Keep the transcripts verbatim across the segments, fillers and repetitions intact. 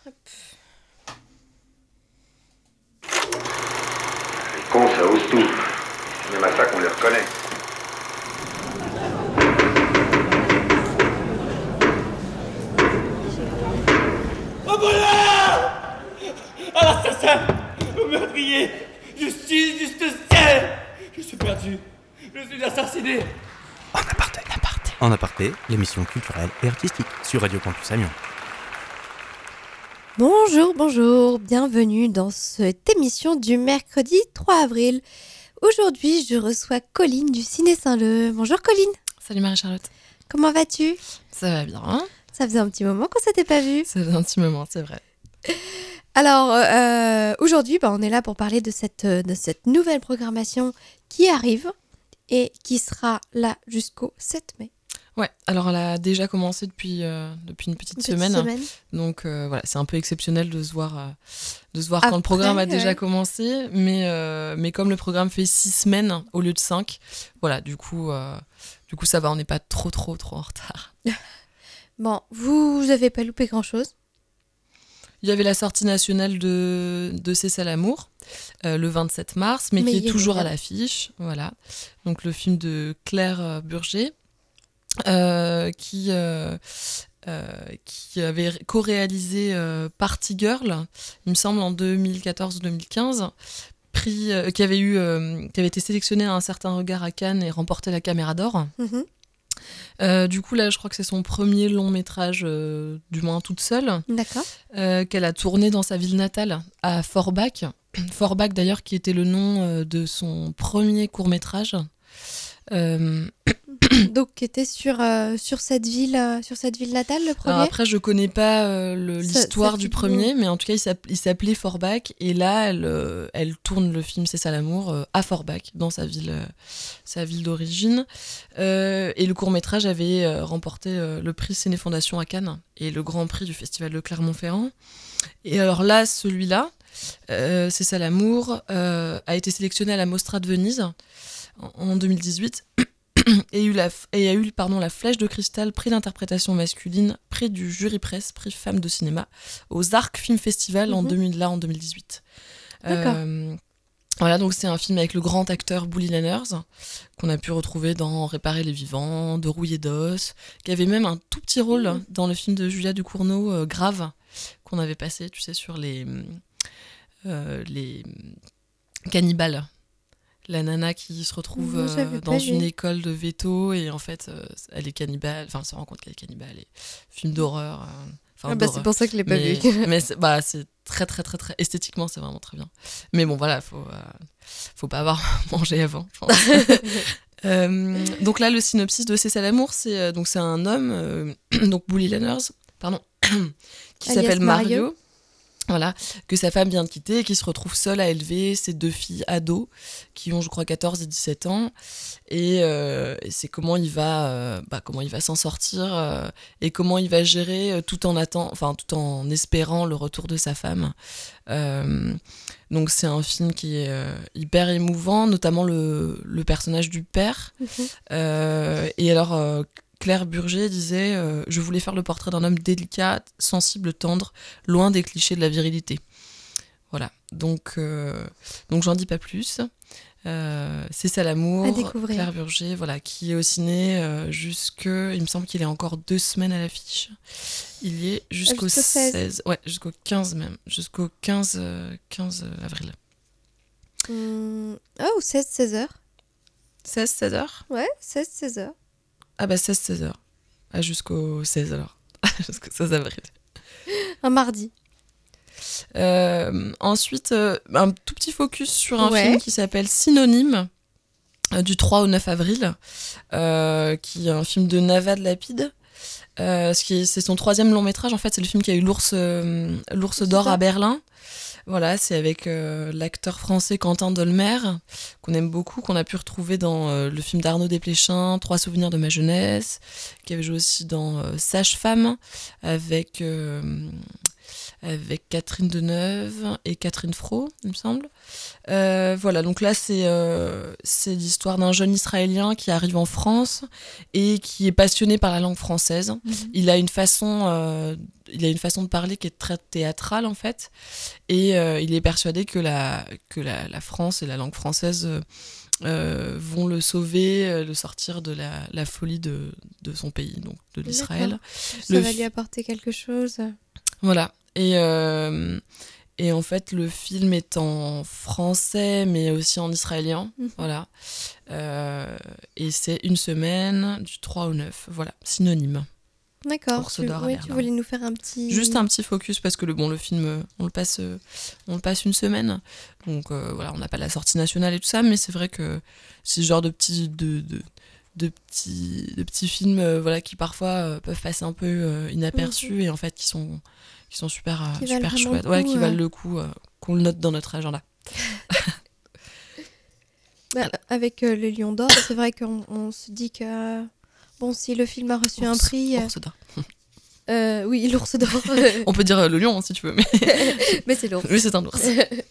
Hop. Les cons, ça ose tout. C'est même à ça qu'on les reconnaît. Au bonheur! À l'assassin! Au meurtrier! Justice, justicier! Je suis perdu. Je suis assassiné. En aparté, en aparté. En aparté, l'émission culturelle et artistique sur Radio Campus Amiens. Bonjour, bonjour, bienvenue dans cette émission du mercredi trois avril. Aujourd'hui, je reçois Colline du Ciné Saint-Leu. Bonjour Colline. Salut Marie-Charlotte. Comment vas-tu ? Ça va bien. Hein ? Ça faisait un petit moment qu'on s'était pas vu. Ça faisait un petit moment, c'est vrai. Alors, euh, aujourd'hui, bah, on est là pour parler de cette, de cette nouvelle programmation qui arrive et qui sera là jusqu'au sept mai. Ouais, alors elle a déjà commencé depuis, euh, depuis une petite, Une petite semaine. semaine. Donc euh, voilà, c'est un peu exceptionnel de se voir, euh, de se voir Après, quand le programme a déjà ouais. commencé. Mais, euh, mais comme le programme fait six semaines au lieu de cinq, voilà, du coup, euh, du coup ça va, on n'est pas trop, trop, trop en retard. Bon, vous n'avez pas loupé grand-chose. Il y avait la sortie nationale de, de C'est ça l'amour, euh, le vingt-sept mars, mais, Mais qui il y est a toujours rien. à l'affiche. Voilà. Donc le film de Claire euh, Burger, euh, qui, euh, euh, qui avait ré- co-réalisé euh, Party Girl, il me semble en deux mille quatorze ou deux mille quinze, prix, euh, qui, avait eu, euh, qui avait été sélectionné à Un certain regard à Cannes et remporté la Caméra d'Or. Mhm. Euh, du coup, là, je crois que c'est son premier long métrage, euh, du moins toute seule, D'accord. euh, qu'elle a tourné dans sa ville natale, à Forbach. Forbach, d'ailleurs, qui était le nom euh, de son premier court-métrage. Euh, Donc, qui était sur, euh, sur, cette ville, euh, sur cette ville natale, le premier. alors après, je connais pas euh, le- Ça- l'histoire ça du fait premier, mais en tout cas, il s'app- il s'appelait Forbach. Et là, elle, euh, elle tourne le film C'est ça l'amour euh, à Forbach, dans sa ville, euh, sa ville d'origine. Euh, et le court-métrage avait euh, remporté euh, le prix Ciné Fondation à Cannes et le grand prix du Festival de Clermont-Ferrand. Et alors là, celui-là, euh, C'est ça l'amour, euh, a été sélectionné à la Mostra de Venise en, en deux mille dix-huit. Et, eu la, et a eu pardon, la Flèche de Cristal, prix d'interprétation masculine, prix du jury presse, prix femmes de cinéma, aux Arcs Film Festival en Mhm. deux mille, là, en deux mille dix-huit. D'accord. Euh, voilà, donc c'est un film avec le grand acteur Bully Lanners, qu'on a pu retrouver dans Réparer les vivants, De rouille et d'os, qui avait même un tout petit rôle Mhm. dans le film de Julia Ducournau, euh, Grave, qu'on avait passé, tu sais, sur les, euh, les cannibales. La nana qui se retrouve Non, euh, j'avais dans pas une vu. école de veto et en fait euh, elle est cannibale, enfin elle se rend compte qu'elle est cannibale et film d'horreur, euh, enfin Ah bah, d'horreur. c'est pour ça que je l'ai pas mais, vu. mais c'est, bah, c'est très très très très esthétiquement c'est vraiment très bien. Mais bon voilà, faut euh, faut pas avoir mangé avant, je pense. Euh, donc là le synopsis de C'est ça l'amour, c'est euh, donc c'est un homme euh, donc Bully Lanners, pardon, qui Alias s'appelle Mario. Mario. Voilà, que sa femme vient de quitter et qui se retrouve seule à élever ses deux filles ados qui ont je crois quatorze et dix-sept ans et, euh, et c'est comment il va euh, bah, comment il va s'en sortir euh, et comment il va gérer euh, tout en attend, enfin tout en espérant le retour de sa femme. Euh, donc c'est un film qui est euh, hyper émouvant, notamment le, le personnage du père. Mhm. Euh, et alors euh, Claire Burger disait euh, « Je voulais faire le portrait d'un homme délicat, sensible, tendre, loin des clichés de la virilité. » Voilà, donc, euh, donc j'en dis pas plus. Euh, C'est ça À l'amour, découvrir. Claire Burger, voilà, qui est au ciné euh, jusque... Il me semble qu'il est encore deux semaines à l'affiche. Il y est jusqu'au jusqu'au seize. seize, ouais, jusqu'au quinze même, jusqu'au quinze, euh, quinze avril. Hum, Oh, seize seize heures. seize, seize heures. Ouais, seize seize heures. Ah bah seize, seize heures. Ah, jusqu'au seize alors. Jusqu'au seize avril. Un mardi. Euh, ensuite, euh, un tout petit focus sur un Ouais. film qui s'appelle Synonyme, euh, du trois au neuf avril, euh, qui est un film de Navad Lapid. Euh, ce qui est, c'est son troisième long métrage, en fait, c'est le film qui a eu l'ours, euh, l'ours d'or d'or. à Berlin. Voilà, c'est avec euh, l'acteur français Quentin Dolmer, qu'on aime beaucoup, qu'on a pu retrouver dans euh, le film d'Arnaud Desplechin, Trois souvenirs de ma jeunesse, qui avait joué aussi dans euh, Sage-Femme, avec, euh, avec Catherine Deneuve et Catherine Fro, il me semble. Euh, voilà, donc là, c'est, euh, c'est l'histoire d'un jeune Israélien qui arrive en France et qui est passionné par la langue française. Mmh. Il a une façon, euh, il a une façon de parler qui est très théâtrale, en fait, et euh, il est persuadé que, la, que la, la France et la langue française euh, euh, vont le sauver, euh, le sortir de la, la folie de, de son pays, donc de l'Israël. D'accord. Ça le va fi- lui apporter quelque chose. Voilà. Et, euh, et en fait, le film est en français, mais aussi en israélien. Mmh. Voilà. Euh, et c'est une semaine, du trois au neuf. Voilà, synonyme. D'accord. Tu, ouais, tu voulais nous faire un petit... Juste un petit focus, parce que le, bon, le film, on le passe, on le passe une semaine. Donc euh, voilà, on n'a pas la sortie nationale et tout ça, mais c'est vrai que c'est ce genre de petits... De, de, de petits, de petits films euh, voilà, qui parfois euh, peuvent passer un peu euh, inaperçus mmh. et en fait qui sont... qui sont super, qui super valent chouettes, coup, ouais, qui euh... valent le coup, euh, qu'on le note dans notre agenda. Bah, avec euh, le Lion d'Or, c'est vrai qu'on on se dit que bon, si le film a reçu ours, un prix, Ours d'or. Euh, oui, l'ours d'or. On peut dire euh, le lion hein, si tu veux, mais mais c'est l'ours. Oui, c'est un ours.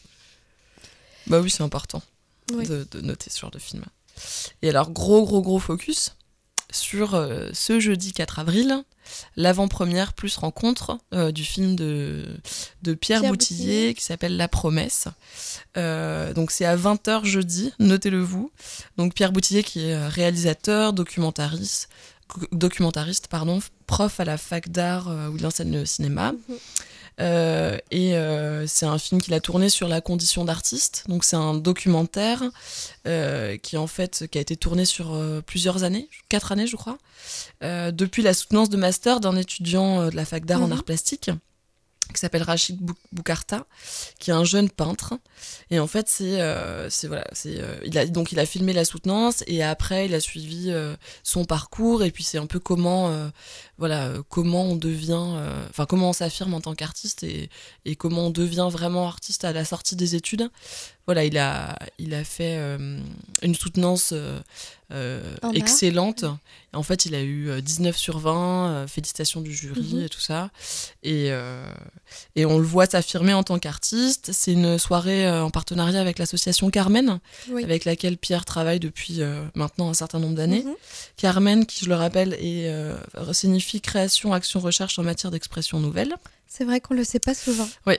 Bah oui, c'est important oui. de, de noter ce genre de film. Et alors, gros, gros, gros focus sur euh, ce jeudi quatre avril, l'avant-première plus rencontre euh, du film de, de Pierre, Pierre Boutillier, Boutillier qui s'appelle La Promesse. Euh, donc c'est à vingt heures jeudi, notez-le vous. Donc Pierre Boutillier qui est réalisateur, documentariste, documentariste pardon, prof à la fac d'art euh, où il enseigne le cinéma. Mm-hmm. Euh, et euh, c'est un film qu'il a tourné sur la condition d'artiste. Donc c'est un documentaire euh, qui en fait qui a été tourné sur euh, plusieurs années, quatre années je crois, euh, depuis la soutenance de master d'un étudiant euh, de la fac d'art mmh. en art plastique qui s'appelle Rachid Boukarta, qui est un jeune peintre. Et en fait, c'est, euh, c'est voilà, c'est, euh, il a donc il a filmé la soutenance et après il a suivi euh, son parcours et puis c'est un peu comment, euh, voilà, euh, comment on devient, enfin euh, comment on s'affirme en tant qu'artiste et et comment on devient vraiment artiste à la sortie des études. Voilà, il a il a fait euh, une soutenance euh, euh, excellente. Et en fait, il a eu dix-neuf sur vingt, euh, félicitations du jury mmh. et tout ça. Et euh, Et on le voit s'affirmer en tant qu'artiste. C'est une soirée euh, en partenariat avec l'association Carmen, oui. avec laquelle Pierre travaille depuis euh, maintenant un certain nombre d'années. Mm-hmm. Carmen, qui je le rappelle, est, euh, signifie création, action, recherche en matière d'expression nouvelle. C'est vrai qu'on le sait pas souvent. Oui.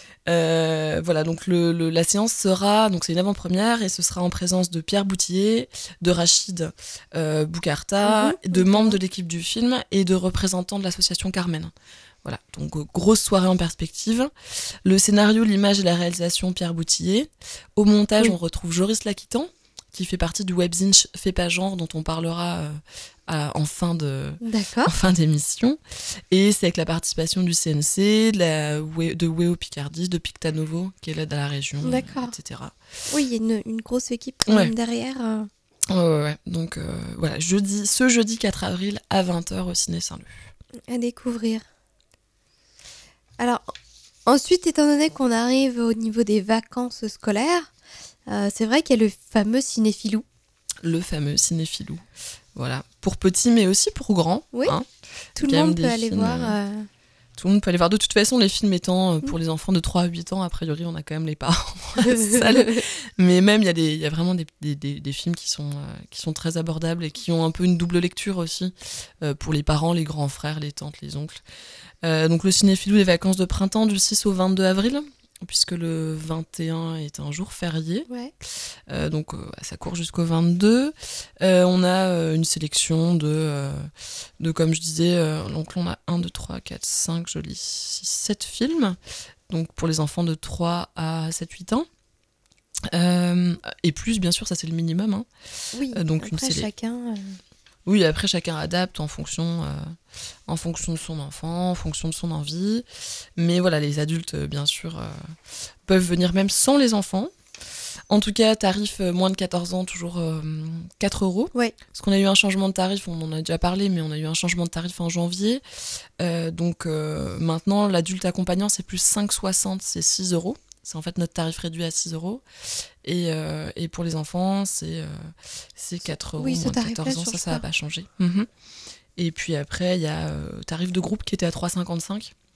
Euh, voilà, donc le, le, la séance sera, donc c'est une avant-première et ce sera en présence de Pierre Boutillier, de Rachid euh, Boukarta, mm-hmm. de membres de l'équipe du film et de représentants de l'association Carmen. Voilà, donc euh, grosse soirée en perspective. Le scénario, l'image et la réalisation, Pierre Boutillier. Au montage, oui. on retrouve Joris Laquitan, qui fait partie du webzine Fais pas genre, dont on parlera euh, à, en, fin de, en fin d'émission. Et c'est avec la participation du C N C, de, la, de Weo Picardie, de Pictanovo, qui est là dans la région, D'accord. et cetera. Oui, il y a une, une grosse équipe quand ouais. même derrière. Euh... Ouais, ouais, ouais. Donc euh, voilà, jeudi, ce jeudi quatre avril à vingt heures au Ciné Saint-Leu. À découvrir. Alors, ensuite, étant donné qu'on arrive au niveau des vacances scolaires, euh, c'est vrai qu'il y a le fameux cinéphilou. Le fameux cinéphilou. Voilà. Pour petits, mais aussi pour grands. Oui. Hein. Tout le monde peut aller films, voir. Euh... Tout le monde peut aller voir. De toute façon, les films étant pour mmh. les enfants de trois à huit ans, a priori, on a quand même les parents salles. Mais même, il y a, des, y a vraiment des, des, des, des films qui sont, euh, qui sont très abordables et qui ont un peu une double lecture aussi euh, pour les parents, les grands frères, les tantes, les oncles. Euh, donc le cinéphilou des vacances de printemps du six au vingt-deux avril, puisque le vingt et un est un jour férié. Ouais. Euh, donc euh, ça court jusqu'au vingt-deux. Euh, on a euh, une sélection de, euh, de comme je disais, euh, donc on a un, deux, trois, quatre, cinq, jolis, six, sept films. Donc pour les enfants de trois à sept huit ans. Euh, et plus, bien sûr, ça c'est le minimum. Hein. Oui, euh, donc après une sélec... chacun... Euh... Oui, après chacun adapte en fonction, euh, en fonction de son enfant, en fonction de son envie. Mais voilà, les adultes, euh, bien sûr, euh, peuvent venir même sans les enfants. En tout cas, tarif euh, moins de quatorze ans, toujours euh, quatre euros. Ouais. Parce qu'on a eu un changement de tarif, on en a déjà parlé, mais on a eu un changement de tarif en janvier. Euh, donc euh, maintenant, l'adulte accompagnant, c'est plus cinq euros soixante, c'est six euros. C'est en fait notre tarif réduit à six euros. Et, euh, et pour les enfants, c'est, euh, c'est quatre euros. Oui, ce moins de quatorze ans, ça, ça n'a pas changé. Mm-hmm. Et puis après, il y a euh, tarif de groupe qui était à trois euros cinquante-cinq.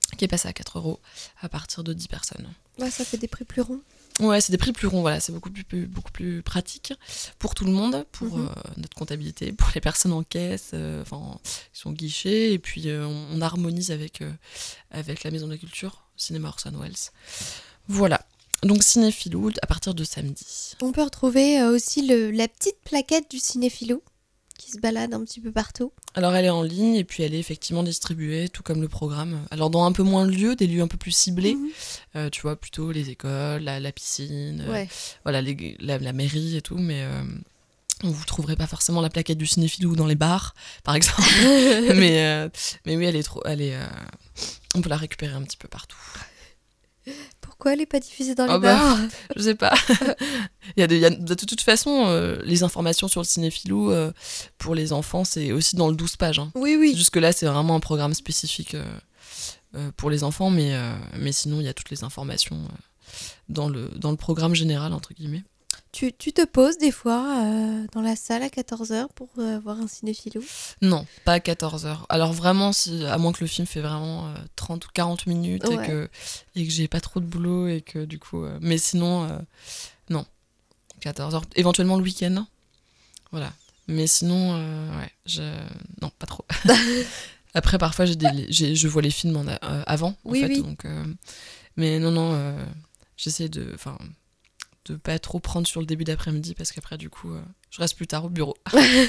qui est passé à quatre euros à partir de dix personnes. Ouais, ça fait des prix plus ronds. Ouais, c'est des prix plus ronds, voilà, c'est beaucoup plus, plus, beaucoup plus pratique pour tout le monde, pour Mhm. euh, notre comptabilité, pour les personnes en caisse, euh, enfin, qui sont guichets, et puis euh, on, on harmonise avec, euh, avec la Maison de la Culture, Cinéma Orson Welles. Voilà, donc Cinéphilou à partir de samedi. On peut retrouver euh, aussi le, la petite plaquette du cinéphilou qui se balade un petit peu partout. Alors elle est en ligne, et puis elle est effectivement distribuée, tout comme le programme. Alors dans un peu moins de lieux, des lieux un peu plus ciblés, Mhm. euh, tu vois, plutôt les écoles, la, la piscine, euh, Ouais. voilà, les- la, la mairie et tout, mais euh, vous trouverez pas forcément la plaquette du cinéphilou dans les bars, par exemple. mais, euh, mais oui, elle est trop, elle est, euh, on peut la récupérer un petit peu partout. Pourquoi elle n'est pas diffusée dans les Ah bah, bars? Je sais pas. il y a des, il y a- de toute façon, euh, les informations sur le cinéphilou euh, pour les enfants, c'est aussi dans le douze pages. Hein. Oui, oui. Jusque là, c'est vraiment un programme spécifique euh, euh, pour les enfants, mais, euh, mais sinon, il y a toutes les informations euh, dans, le, dans le programme général, entre guillemets. Tu, tu te poses des fois euh, dans la salle à quatorze heures pour euh, voir un cinéphilou? Non, pas à quatorze heures. Alors vraiment, si, à moins que le film fait vraiment euh, trente ou quarante minutes Ouais. et que, et que j'ai pas trop de boulot et que du coup... euh, mais sinon, euh, non. quatorze heures. Éventuellement le week-end. Voilà. Mais sinon, euh, ouais, je... non, pas trop. Après, parfois, j'ai des... j'ai... je vois les films en a- euh, avant, en Oui, fait. oui. Donc, euh, mais non, non, euh, j'essaie de... Enfin, de pas trop prendre sur le début d'après-midi parce qu'après, du coup, euh, je reste plus tard au bureau.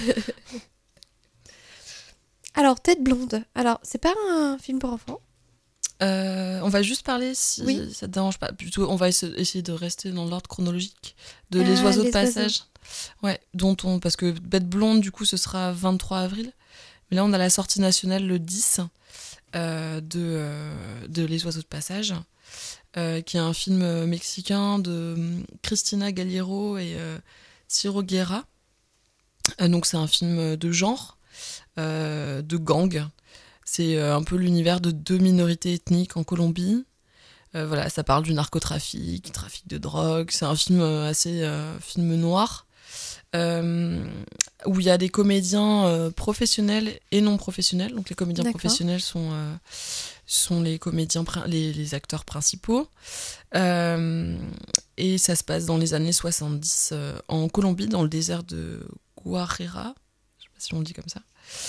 Alors, Tête blonde. Alors, c'est pas un film pour enfants? Euh, on va juste parler, si Oui. ça te dérange pas. Plutôt, on va essa- essayer de rester dans l'ordre chronologique de Ah, Les Oiseaux de Les Passage. Ouais, dont on, parce que Bête Blonde, du coup, ce sera vingt-trois avril. Mais là, on a la sortie nationale le dix euh, de, euh, de Les Oiseaux de Passage, euh, qui est un film euh, mexicain de hum, Cristina Galiero et euh, Ciro Guerra. Euh, donc, c'est un film de genre, euh, de gang. C'est euh, un peu l'univers de deux minorités ethniques en Colombie. Euh, voilà, ça parle du narcotrafic, du trafic de drogue. C'est un film euh, assez euh, film noir, euh, où il y a des comédiens euh, professionnels et non professionnels. Donc les comédiens D'accord. professionnels sont, euh, sont les comédiens, prin- les, les acteurs principaux. Euh, et ça se passe dans les années soixante-dix euh, en Colombie, dans le désert de Guajira. Je sais pas si on le dit comme ça.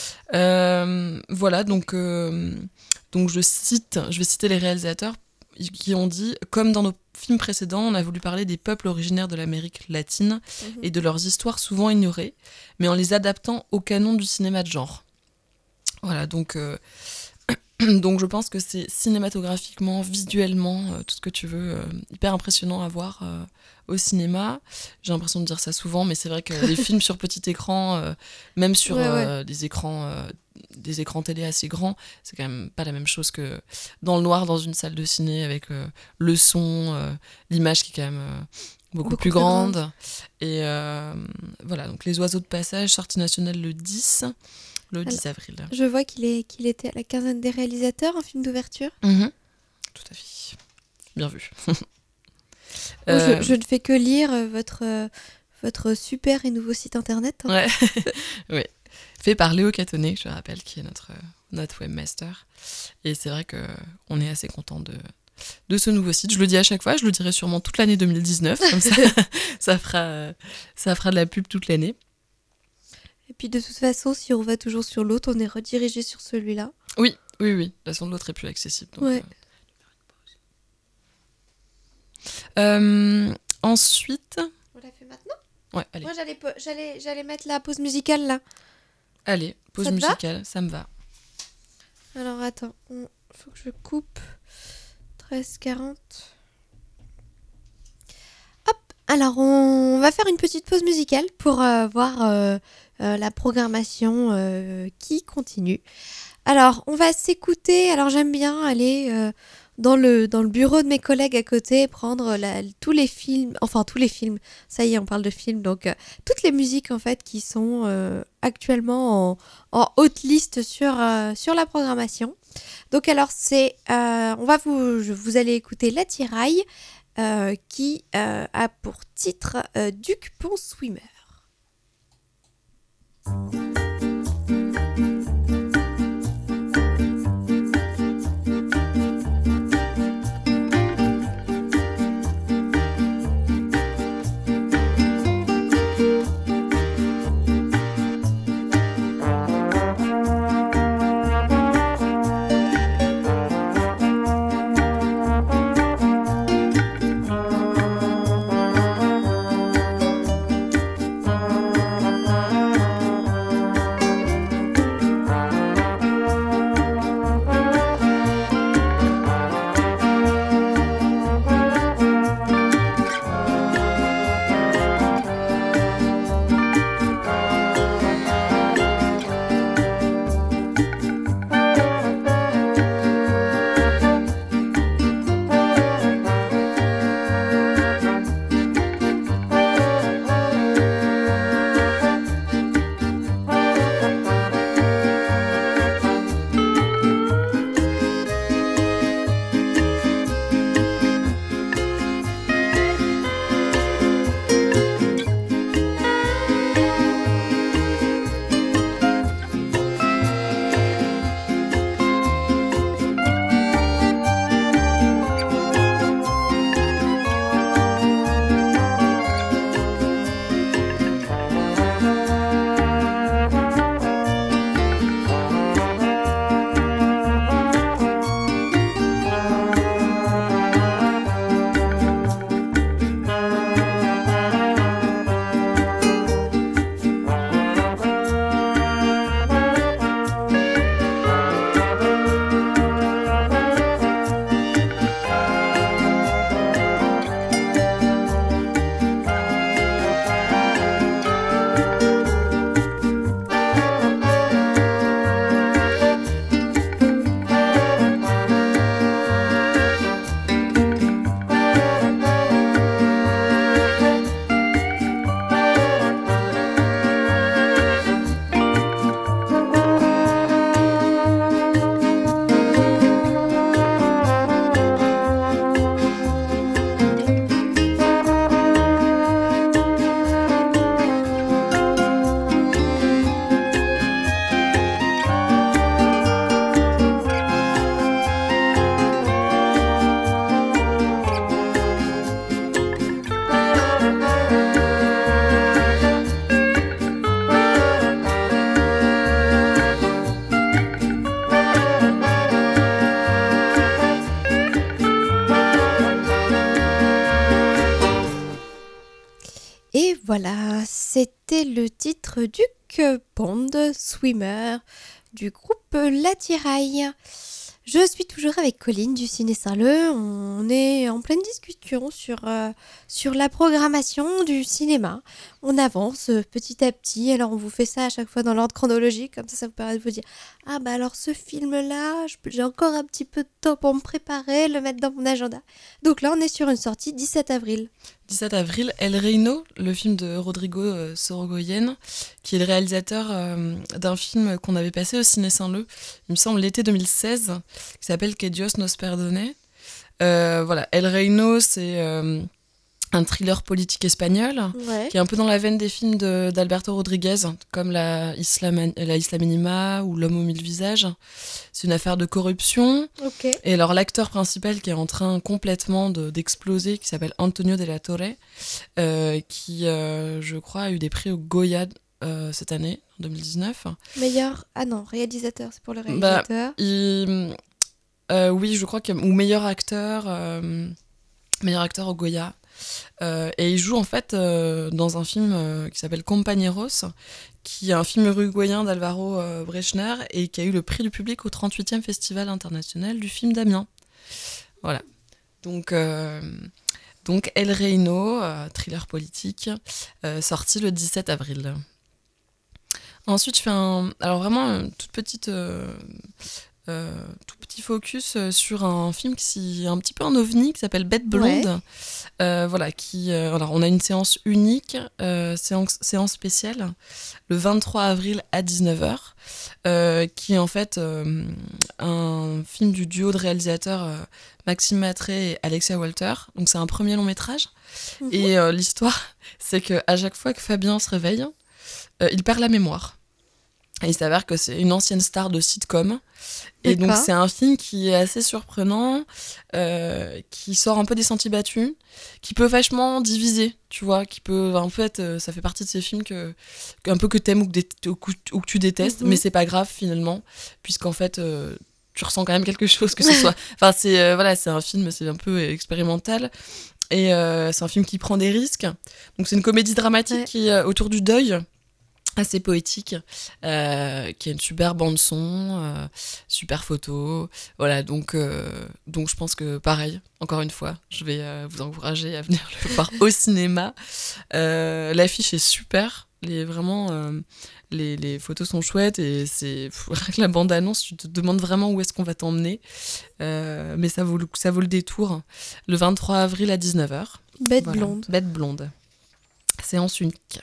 Euh, voilà, donc, euh, donc je cite, je vais citer les réalisateurs qui ont dit, comme dans nos films précédents, on a voulu parler des peuples originaires de l'Amérique latine Mhm. et de leurs histoires souvent ignorées, mais en les adaptant au canon du cinéma de genre. Voilà, donc, euh, donc je pense que c'est cinématographiquement, visuellement, euh, tout ce que tu veux, euh, hyper impressionnant à voir euh, au cinéma. J'ai l'impression de dire ça souvent, mais c'est vrai que les films sur petit écran, euh, même sur Ouais, ouais. euh, des écrans, euh, des écrans télé assez grands, c'est quand même pas la même chose que dans le noir dans une salle de ciné avec euh, le son, euh, l'image qui est quand même euh, beaucoup, Beaucoup plus plus grande. grande. Et euh, voilà, donc Les Oiseaux de Passage, sortie nationale le dix, le dix avril. Je vois qu'il est, qu'il était à la quinzaine des réalisateurs, un film d'ouverture. Mhm. Tout à fait. Bien vu. Oh, Euh, je, je ne fais que lire euh, votre, euh, votre super et nouveau site internet. hein. Ouais. Oui. Fait par Léo Catonnet, je rappelle, qui est notre, euh, notre webmaster. Et c'est vrai qu'on est assez content de, de ce nouveau site. Je le dis à chaque fois, je le dirai sûrement toute l'année deux mille dix-neuf. Comme ça, ça, fera, euh, ça fera de la pub toute l'année. Et puis de toute façon, si on va toujours sur l'autre, on est redirigé sur celui-là. Oui, oui, oui. De toute façon, l'autre est plus accessible. donc, Ouais. euh. Euh, ensuite... On l'a fait maintenant? Ouais, allez. Moi, j'allais, po- j'allais, j'allais mettre la pause musicale là. Allez, pause Ça te va musicale, ça me va. Alors attends, il faut que je coupe. treize quarante. Hop, alors on va faire une petite pause musicale pour euh, voir euh, euh, la programmation euh, qui continue. Alors on va s'écouter, alors j'aime bien aller euh, dans, le, dans le bureau de mes collègues à côté, prendre la- tous les films, enfin tous les films, ça y est on parle de films, donc euh, toutes les musiques en fait qui sont euh, actuellement en, en haute liste sur, euh, sur la programmation. Donc alors c'est, euh, on va vous, je- vous allez écouter L'Attirail euh, qui euh, a pour titre euh, Duc Pont Swimmer. Voilà, c'était le titre du Bond Swimmer du groupe L'Attirail. Je suis toujours avec Colline du Ciné Saint-Leu. On est en pleine discussion sur, euh, sur la programmation du cinéma. On avance euh, petit à petit. Alors, on vous fait ça à chaque fois dans l'ordre chronologique. Comme ça, ça vous permet de vous dire « Ah, bah alors ce film-là, je- j'ai encore un petit peu de temps pour me préparer, le mettre dans mon agenda. » Donc là, on est sur une sortie dix-sept avril. dix-sept avril, El Reino, le film de Rodrigo euh, Sorogoyen, qui est le réalisateur euh, d'un film qu'on avait passé au Ciné Saint-Leu, il me semble l'été deux mille seize, qui s'appelle Que Dios nos perdone. Euh, voilà, El Reino, c'est euh, un thriller politique espagnol, Ouais. qui est un peu dans la veine des films de- d'Alberto Rodriguez, comme la Isla, Man- la Isla Minima ou L'homme aux mille visages. C'est une affaire de corruption. Ok. Et alors l'acteur principal qui est en train complètement de- d'exploser, qui s'appelle Antonio de la Torre, euh, qui, euh, je crois, a eu des prix au Goya euh, cette année, en deux mille dix-neuf. Meilleur... Ah non, réalisateur, c'est pour le Bah, réalisateur. Il, euh, oui, je crois qu'il y a- ou meilleur acteur, euh, meilleur acteur au Goya. Euh, et il joue en fait euh, dans un film euh, qui s'appelle Compañeros, qui est un film uruguayen d'Alvaro euh, Brechner et qui a eu le prix du public au trente-huitième Festival international du film d'Amiens. Voilà. Donc, euh, donc El Reino, euh, thriller politique, euh, sorti le dix-sept avril. Ensuite, je fais un. Alors, vraiment, une toute petite. euh, euh, tout petit focus euh, sur un film qui est un petit peu un ovni qui s'appelle Bête Blonde. Ouais. Euh, voilà, qui, euh, alors on a une séance unique, euh, séance, séance spéciale, le vingt-trois avril à dix-neuf heures, euh, qui est en fait euh, un film du duo de réalisateurs euh, Maxime Matré et Alexia Walter. Donc c'est un premier long métrage. Mhm. Et euh, l'histoire, c'est qu'à chaque fois que Fabien se réveille, euh, il perd la mémoire. Et il s'avère que c'est une ancienne star de sitcom. Et donc D'accord. c'est un film qui est assez surprenant, euh, qui sort un peu des sentiers battus, qui peut vachement diviser, tu vois, qui peut, en fait, euh, ça fait partie de ces films que, un peu que t'aimes ou que, dé- ou que, ou que tu détestes, Mhm. mais c'est pas grave finalement, puisqu'en fait, euh, tu ressens quand même quelque chose, que ce soit, enfin c'est, euh, voilà, c'est un film, c'est un peu expérimental. Et euh, c'est un film qui prend des risques. Donc c'est une comédie dramatique Ouais. qui est euh, autour du deuil, assez poétique, euh, qui a une super bande son, euh, super photo, voilà, donc, euh, donc je pense que pareil, encore une fois, je vais euh, vous encourager à venir le voir au cinéma. Euh, l'affiche est super, les, vraiment, euh, les, les photos sont chouettes et c'est rien que la bande-annonce, tu te demandes vraiment où est-ce qu'on va t'emmener, euh, mais ça vaut, le, ça vaut le détour, le vingt-trois avril à dix-neuf heures. Bête Voilà. blonde. Bête blonde. Séance unique.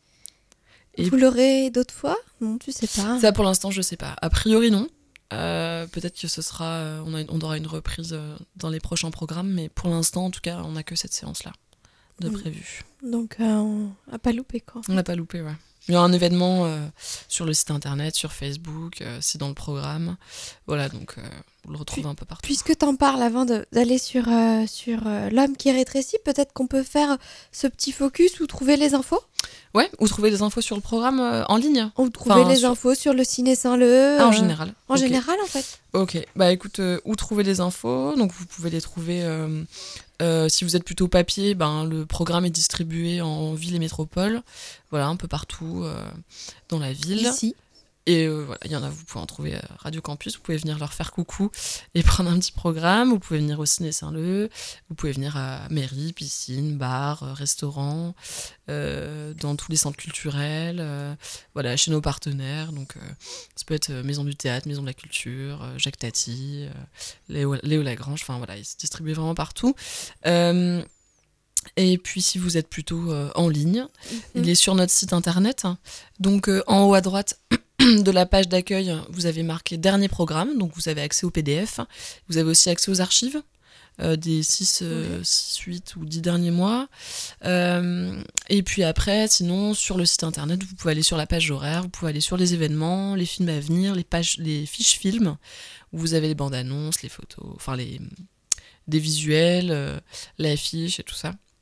Et Vous l'aurez d'autres fois? Non, tu sais pas. ça, pour l'instant, je sais pas. A priori, non. Euh, peut-être que ce sera, euh, on, a- on aura une reprise euh, dans les prochains programmes, mais pour l'instant, en tout cas, on n'a que cette séance-là de Oui. prévu. Donc, euh, on n'a pas loupé, quoi. On n'a pas loupé, ouais. Il y aura un événement euh, sur le site internet, sur Facebook, euh, c'est dans le programme. Voilà, donc euh, vous le retrouvez un peu partout. Puisque t'en parles avant de- d'aller sur, euh, sur euh, l'homme qui rétrécit, peut-être qu'on peut faire ce petit focus ou trouver les infos? Ouais, ou trouver des infos sur le programme euh, en ligne. Ou trouver Enfin, les sur- infos sur le Ciné Saint-Leu? Ah, en euh, général. En Ok. général, en fait. Ok, bah écoute, euh, où trouver les infos? Donc vous pouvez les trouver, euh, euh, si vous êtes plutôt papier, ben, le programme est distribué en ville et métropole, voilà, un peu partout euh, dans la ville. Ici. Et euh, voilà, il y en a, vous pouvez en trouver à Radio Campus, vous pouvez venir leur faire coucou et prendre un petit programme, vous pouvez venir au Ciné Saint-Leu, vous pouvez venir à mairie, piscine, bar, euh, restaurant, euh, dans tous les centres culturels, euh, voilà, chez nos partenaires, donc euh, ça peut être euh, Maison du Théâtre, Maison de la Culture, euh, Jacques Tati, euh, Léo, Léo Lagrange, enfin voilà, ils se distribuent vraiment partout. Euh, et puis si vous êtes plutôt euh, en ligne, il est sur notre site internet, donc euh, en haut à droite de la page d'accueil, vous avez marqué dernier programme, donc vous avez accès au P D F. Vous avez aussi accès aux archives euh, des six, euh, six, huit ou dix derniers mois. Euh, et puis après, sinon, sur le site internet, vous pouvez aller sur la page horaire, vous pouvez aller sur les événements, les films à venir, les, pages, les fiches films, où vous avez les bandes annonces, les photos, enfin les, des visuels, euh, l'affiche et tout ça.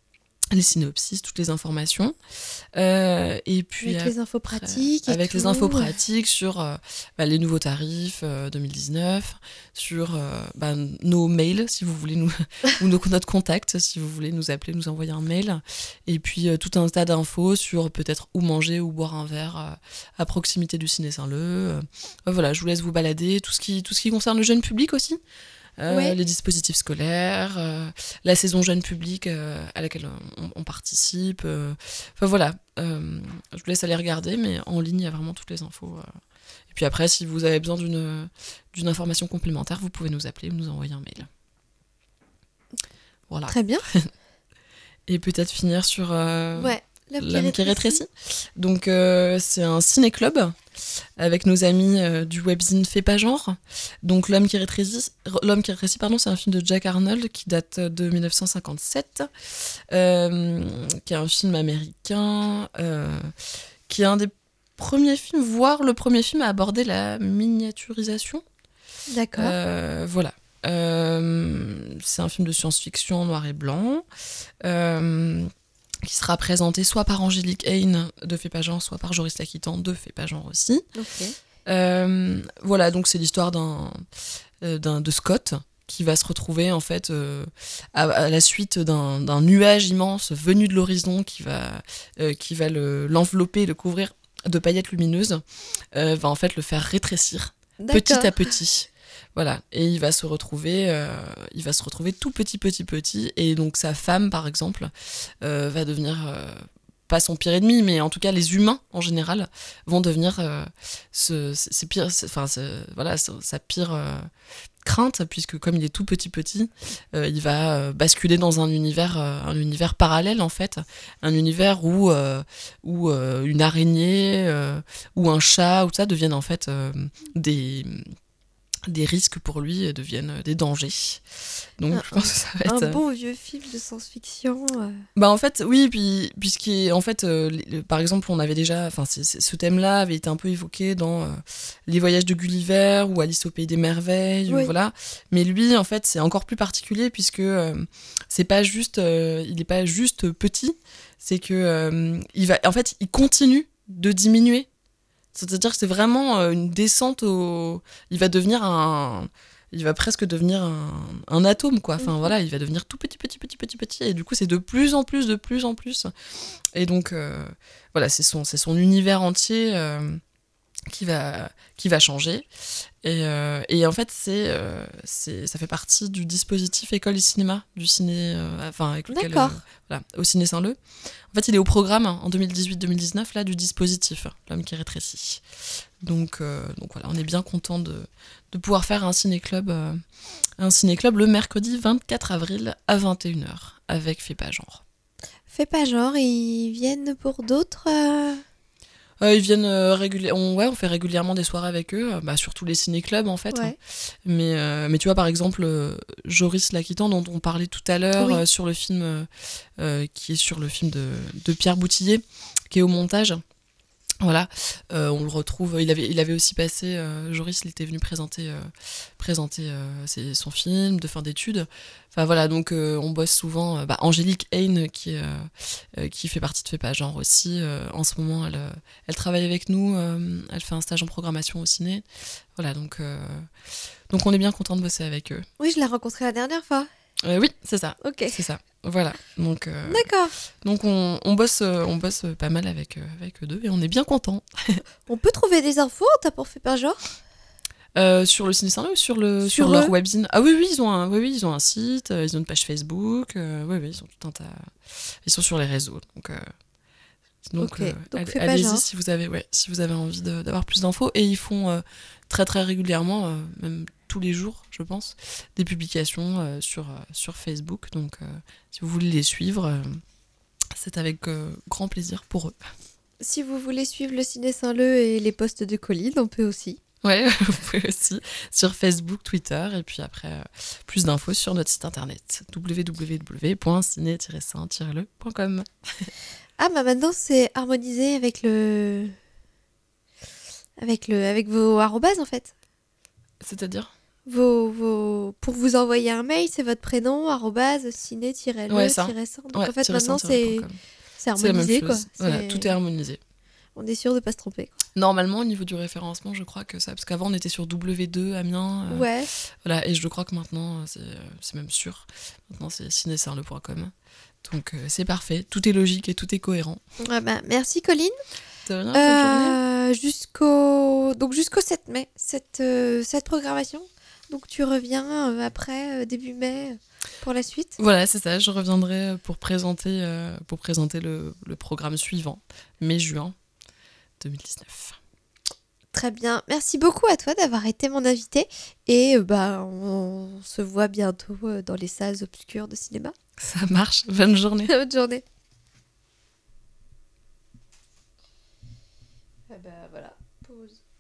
les synopsis, toutes les informations. Euh, et puis avec les infos après, pratiques. et avec tout. les infos pratiques sur euh, bah, les nouveaux tarifs euh, deux mille dix-neuf, sur euh, bah, nos mails, si vous voulez, nous, ou nos, notre contact, si vous voulez nous appeler, nous envoyer un mail. Et puis euh, tout un tas d'infos sur peut-être où manger ou boire un verre euh, à proximité du Ciné Saint-Leu. Euh, voilà, je vous laisse vous balader. Tout ce qui, tout ce qui concerne le jeune public aussi. Euh, Ouais. les dispositifs scolaires, euh, la saison jeune public euh, à laquelle on, on participe. euh. Enfin voilà, euh, je vous laisse aller regarder, mais en ligne, il y a vraiment toutes les infos. euh. Et puis après, si vous avez besoin d'une, d'une information complémentaire, vous pouvez nous appeler ou nous envoyer un mail. Voilà. Très bien. Et peut-être finir sur euh, Ouais. L'homme qui L'homme qui rétrécit. rétrécit. Donc euh, c'est un ciné-club avec nos amis euh, du webzine Fais pas genre. Donc L'homme qui rétrécit, L'homme qui rétrécit pardon, c'est un film de Jack Arnold qui date de dix-neuf cent cinquante-sept, euh, qui est un film américain, euh, qui est un des premiers films, voire le premier film à aborder la miniaturisation. D'accord. Euh, voilà. Euh, c'est un film de science-fiction en noir et blanc. Euh, qui sera présenté soit par Angélique Hain de Fais pas genre, soit par Joris Laquitan de Fais pas genre aussi. Ok. Euh, voilà, donc c'est l'histoire d'un, euh, d'un de Scott qui va se retrouver en fait euh, à, à la suite d'un, d'un nuage immense venu de l'horizon qui va, euh, qui va le, l'envelopper, le couvrir de paillettes lumineuses, euh, va en fait le faire rétrécir petit D'accord. à petit. Voilà, et il va se retrouver, euh, il va se retrouver tout petit, petit, petit, et donc sa femme, par exemple, euh, va devenir euh, pas son pire ennemi, mais en tout cas les humains en général vont devenir euh, ce, ce, ce pire, ce, enfin, ce, voilà, ce, sa pire euh, crainte, puisque comme il est tout petit, petit, euh, il va euh, basculer dans un univers, euh, un univers parallèle en fait, un univers où, euh, où euh, une araignée euh, ou un chat ou ça deviennent en fait euh, des des risques pour lui deviennent des dangers. Donc Un- je pense que ça va être... Un bon vieux film de science-fiction. euh. Bah en fait, oui, puis, puis ce qui est... En fait, euh, les- le- par exemple, on avait déjà... Enfin, c'est- c'est- ce thème-là avait été un peu évoqué dans euh, Les Voyages de Gulliver ou Alice au Pays des Merveilles, ou Oui. voilà. Mais lui, en fait, c'est encore plus particulier puisque euh, c'est pas juste... euh, il n'est pas juste petit, c'est que... euh, il va, en fait, il continue de diminuer. C'est-à-dire que c'est vraiment euh, une descente au... Il va devenir un... Il va presque devenir un, un atome, quoi. Enfin, Mhm. voilà, il va devenir tout petit, petit, petit, petit, petit. Et du coup, c'est de plus en plus, de plus en plus. Et donc, euh, voilà, c'est son, c'est son univers entier euh, qui, va, qui va changer. Et, euh, et en fait, c'est, euh, c'est, ça fait partie du dispositif École et Cinéma, du ciné... euh, enfin, avec lequel... D'accord. euh, voilà, au Ciné Saint-Leu. En fait, il est au programme hein, en deux mille dix-huit deux mille dix-neuf là, du dispositif, L'homme qui rétrécit. Donc, euh, donc voilà, on est bien content de, de pouvoir faire un ciné-club, euh, un ciné-club le mercredi vingt-quatre avril à vingt et une heures avec Fais pas genre. Fais pas genre, ils viennent pour d'autres. euh, Euh, ils viennent euh, régulièrement, ouais, on fait régulièrement des soirées avec eux, euh, bah, surtout les ciné-clubs en fait. Ouais. hein. Mais, euh, mais tu vois, par exemple, euh, Joris Laquitan, dont on parlait tout à l'heure, Oui. euh, sur le film, euh, euh, qui est sur le film de, de Pierre Boutillier, qui est au montage. Voilà, euh, on le retrouve. Il avait, il avait aussi passé. Euh, Joris, il était venu présenter, euh, présenter euh, ses- son film de fin d'études. Enfin voilà, donc euh, on bosse souvent. euh, bah, Angélique Hain, qui, est, euh, euh, qui fait partie de Fais pas genre aussi. euh, en ce moment, elle, euh, elle travaille avec nous. euh, elle fait un stage en programmation au ciné. Voilà, donc, euh, donc on est bien content de bosser avec eux. Oui, je l'ai rencontré la dernière fois. Euh, oui, c'est ça, Ok. c'est ça. Voilà, donc, euh, D'accord. donc on, on bosse, euh, on bosse pas mal avec, euh, avec eux deux et on est bien content. On peut trouver des infos en tapant Fais pas genre. Euh, sur le Ciné Saint-Leu ou sur, le, Sur sur leur eux. webzine. Ah oui, oui, ils ont un, oui, oui, ils ont un site, euh, ils ont une page Facebook, euh, oui, oui, ils ont tout un tas. Ils sont sur les réseaux. Donc, euh, donc, Ok, euh, donc all- fais pas allez-y genre. si vous avez, ouais, si vous avez envie de- d'avoir plus d'infos. Et ils font euh, très très régulièrement, euh, même tous les jours, je pense, des publications euh, sur, euh, sur Facebook. Donc, euh, si vous voulez les suivre, euh, c'est avec euh, grand plaisir pour eux. Si vous voulez suivre le Ciné Saint-Leu et les posts de Colline, on peut aussi. Ouais, vous pouvez aussi sur Facebook, Twitter, et puis après, euh, plus d'infos sur notre site internet w w w point ciné tiret saint tiret le point com. Ah, bah maintenant c'est harmonisé avec le. Avec, le... avec vos arrobases en fait. C'est-à-dire vos, vos... pour vous envoyer un mail, c'est votre prénom, arrobase, ciné-le-le. Ouais, ça. Donc Ouais, en fait, tiret maintenant, cent, tiret c'est, point com. c'est C'est la même harmonisé. chose. Quoi. Voilà, C'est- tout est harmonisé. On est sûr de pas se tromper. Quoi. Normalement, au niveau du référencement, je crois que ça. Parce qu'avant, on était sur W deux, Amiens. euh, Ouais. Voilà, et je crois que maintenant, c'est, euh, c'est même sûr. Maintenant, c'est ciné le point com. Donc, euh, c'est parfait. Tout est logique et tout est cohérent. Ouais, bah, merci Colline. De rien, bonne journée. Euh, jusqu'au... Donc jusqu'au sept mai, cette, euh, cette programmation. Donc tu reviens euh, après, euh, début mai, euh, pour la suite. Voilà, c'est ça. Je reviendrai pour présenter, euh, pour présenter le, le programme suivant, mai-juin deux mille dix-neuf. Très bien. Merci beaucoup à toi d'avoir été mon invité. Et euh, bah, on, on se voit bientôt euh, dans les salles obscures de cinéma. Ça marche. Bonne journée. Bonne journée. Ah bah voilà, pause.